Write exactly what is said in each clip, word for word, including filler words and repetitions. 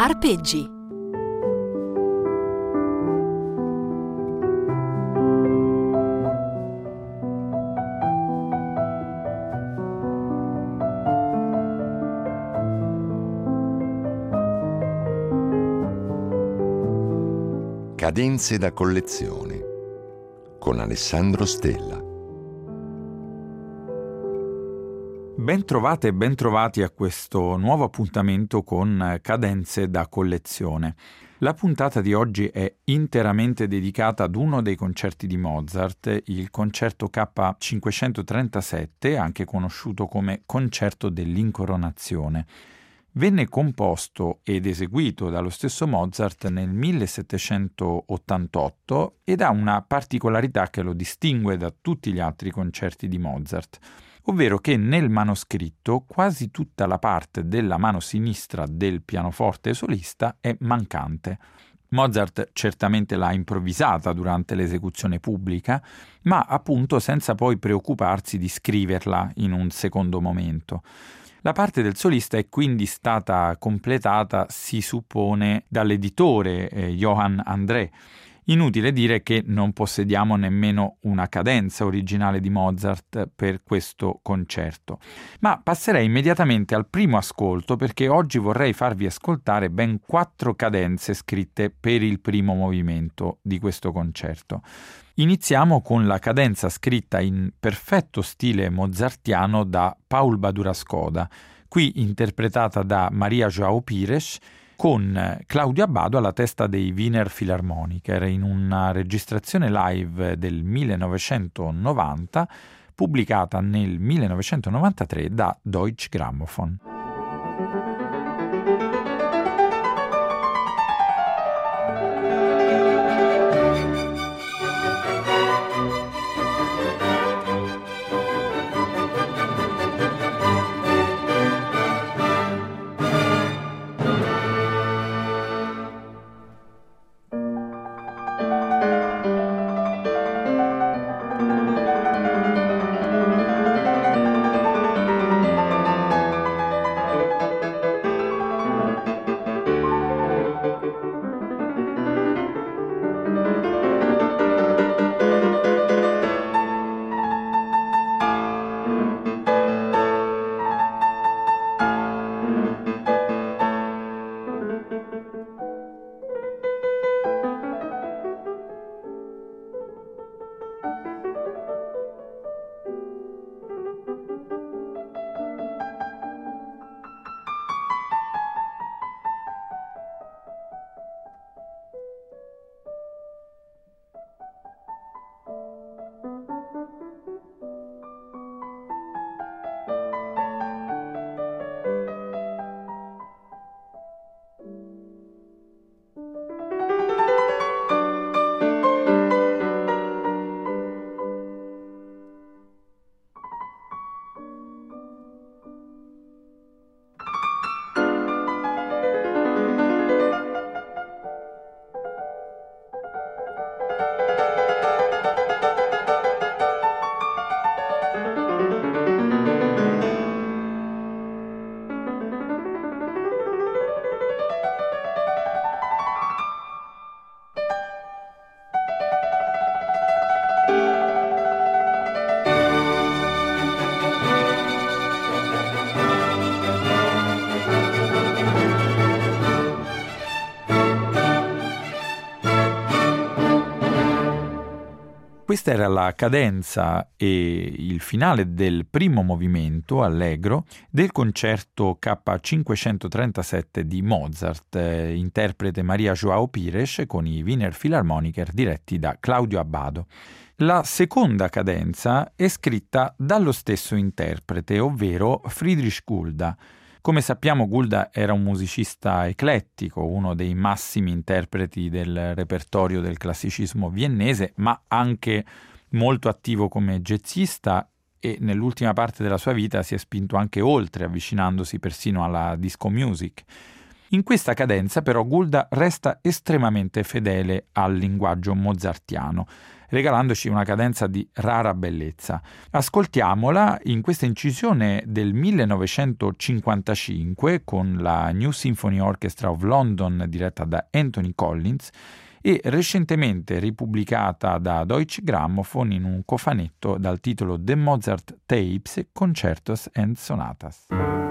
Arpeggi. Cadenze da collezione con Alessandro Stella. Ben trovate e ben trovati a questo nuovo appuntamento con Cadenze da collezione. La puntata di oggi è interamente dedicata ad uno dei concerti di Mozart, il concerto K cinquecentotrentasette, anche conosciuto come Concerto dell'Incoronazione. Venne composto ed eseguito dallo stesso Mozart nel millesettecentottantotto ed ha una particolarità che lo distingue da tutti gli altri concerti di Mozart, ovvero che nel manoscritto quasi tutta la parte della mano sinistra del pianoforte solista è mancante. Mozart certamente l'ha improvvisata durante l'esecuzione pubblica, ma appunto senza poi preoccuparsi di scriverla in un secondo momento. La parte del solista è quindi stata completata, si suppone, dall'editore eh, Johann André. Inutile dire che non possediamo nemmeno una cadenza originale di Mozart per questo concerto. Ma passerei immediatamente al primo ascolto perché oggi vorrei farvi ascoltare ben quattro cadenze scritte per il primo movimento di questo concerto. Iniziamo con la cadenza scritta in perfetto stile mozartiano da Paul Badura-Skoda, qui interpretata da Maria João Pires, con Claudio Abbado alla testa dei Wiener Philharmoniker in una registrazione live del millenovecentonovanta pubblicata nel millenovecentonovantatré da Deutsche Grammophon. Questa era la cadenza e il finale del primo movimento, allegro, del concerto K cinquecentotrentasette di Mozart, eh, interprete Maria João Pires con i Wiener Philharmoniker diretti da Claudio Abbado. La seconda cadenza è scritta dallo stesso interprete, ovvero Friedrich Gulda. Come sappiamo, Gulda era un musicista eclettico, uno dei massimi interpreti del repertorio del classicismo viennese, ma anche molto attivo come jazzista e nell'ultima parte della sua vita si è spinto anche oltre, avvicinandosi persino alla disco music. In questa cadenza però Gould resta estremamente fedele al linguaggio mozartiano, regalandoci una cadenza di rara bellezza. Ascoltiamola in questa incisione del millenovecentocinquantacinque con la New Symphony Orchestra of London diretta da Anthony Collins e recentemente ripubblicata da Deutsche Grammophon in un cofanetto dal titolo The Mozart Tapes Concertos and Sonatas.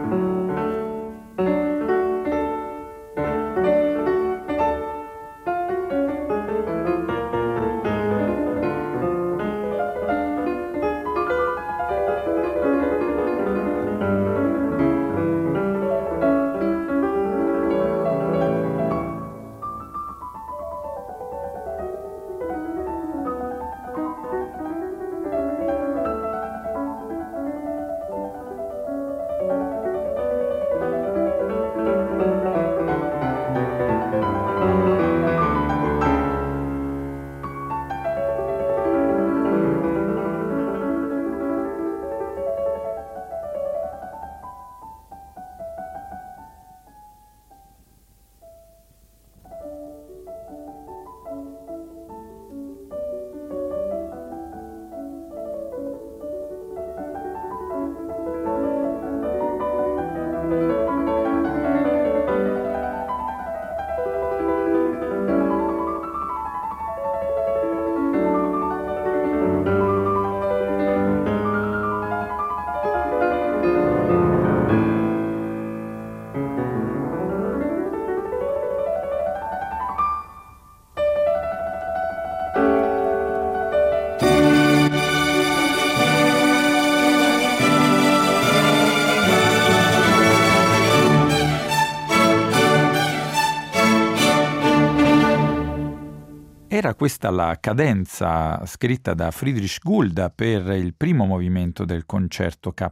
Era questa la cadenza scritta da Friedrich Gould per il primo movimento del concerto K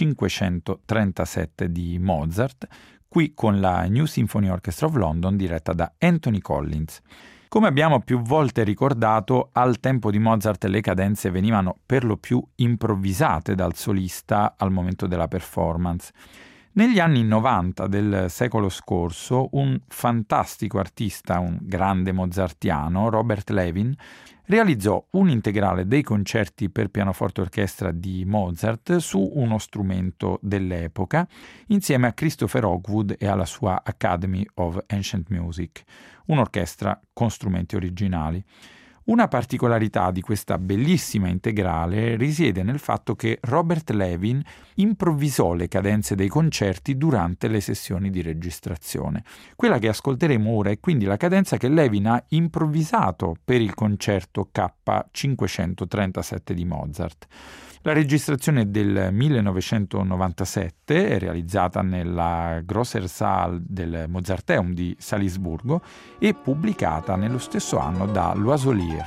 cinquecentotrentasette di Mozart, qui con la New Symphony Orchestra of London diretta da Anthony Collins. Come abbiamo più volte ricordato, al tempo di Mozart le cadenze venivano per lo più improvvisate dal solista al momento della performance. Negli anni novanta del secolo scorso, un fantastico artista, un grande mozartiano, Robert Levin, realizzò un integrale dei concerti per pianoforte e orchestra di Mozart su uno strumento dell'epoca, insieme a Christopher Hogwood e alla sua Academy of Ancient Music, un'orchestra con strumenti originali. Una particolarità di questa bellissima integrale risiede nel fatto che Robert Levin improvvisò le cadenze dei concerti durante le sessioni di registrazione. Quella che ascolteremo ora è quindi la cadenza che Levin ha improvvisato per il concerto K cinquecentotrentasette di Mozart. La registrazione del millenovecentonovantasette è realizzata nella Grosser Saal del Mozarteum di Salisburgo e pubblicata nello stesso anno da Loiselier.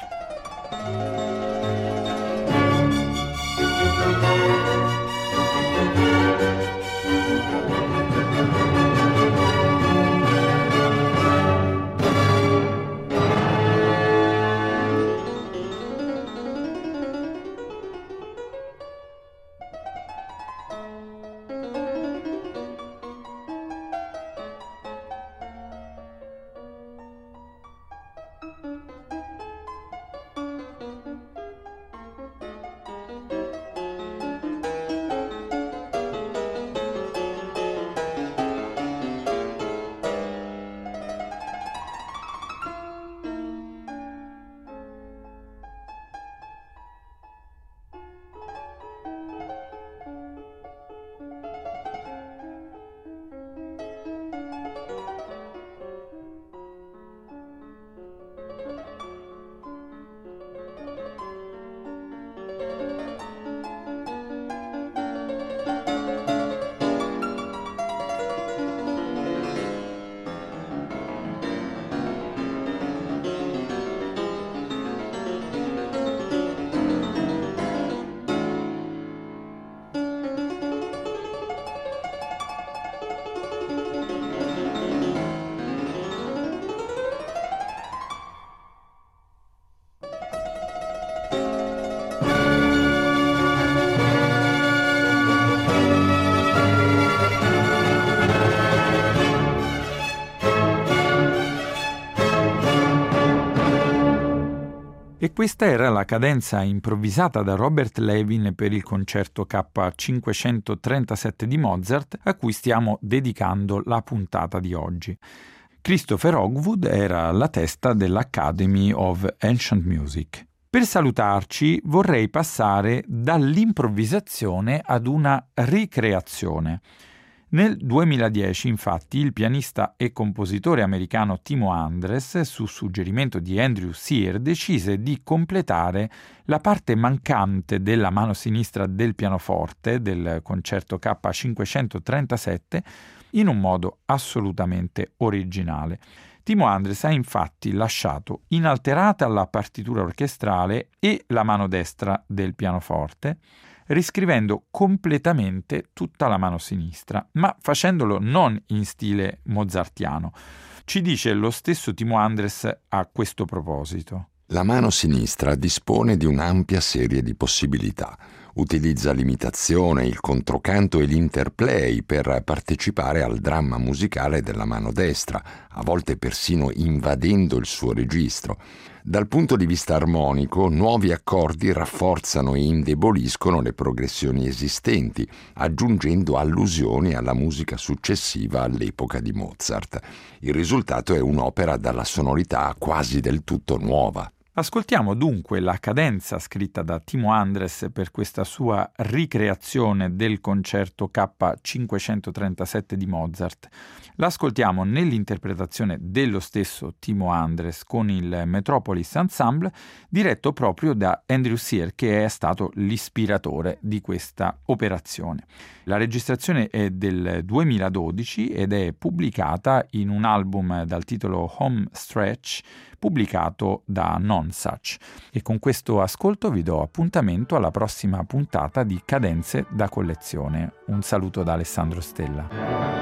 Questa era la cadenza improvvisata da Robert Levin per il concerto K cinquecentotrentasette di Mozart, a cui stiamo dedicando la puntata di oggi. Christopher Hogwood era alla testa dell'Academy of Ancient Music. Per salutarci vorrei passare dall'improvvisazione ad una ricreazione. Nel duemiladieci, infatti, il pianista e compositore americano Timo Andres, su suggerimento di Andrew Sear, decise di completare la parte mancante della mano sinistra del pianoforte del concerto K cinquecentotrentasette in un modo assolutamente originale. Timo Andres ha infatti lasciato inalterata la partitura orchestrale e la mano destra del pianoforte, riscrivendo completamente tutta la mano sinistra, ma facendolo non in stile mozartiano. Ci dice lo stesso Timo Andres a questo proposito. La mano sinistra dispone di un'ampia serie di possibilità. Utilizza l'imitazione, il controcanto e l'interplay per partecipare al dramma musicale della mano destra, a volte persino invadendo il suo registro. Dal punto di vista armonico, nuovi accordi rafforzano e indeboliscono le progressioni esistenti, aggiungendo allusioni alla musica successiva all'epoca di Mozart. Il risultato è un'opera dalla sonorità quasi del tutto nuova. Ascoltiamo dunque la cadenza scritta da Timo Andres per questa sua ricreazione del concerto K cinquecentotrentasette di Mozart. L'ascoltiamo nell'interpretazione dello stesso Timo Andres con il Metropolis Ensemble, diretto proprio da Andrew Sear, che è stato l'ispiratore di questa operazione. La registrazione è del duemiladodici ed è pubblicata in un album dal titolo Home Stretch, pubblicato da Nonsuch. E con questo ascolto vi do appuntamento alla prossima puntata di Cadenze da collezione. Un saluto da Alessandro Stella.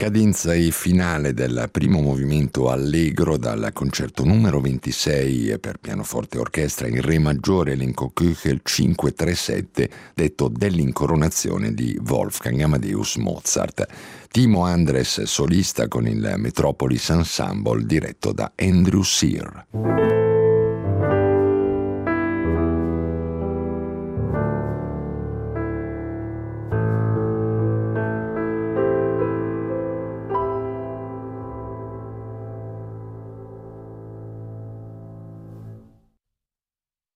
cadenza e finale del primo movimento allegro dal concerto numero ventisei per pianoforte e orchestra in re maggiore elenco Köchel cinquecentotrentasette, detto dell'incoronazione di Wolfgang Amadeus Mozart. Timo Andres solista con il Metropolis Ensemble diretto da Andrew Sear.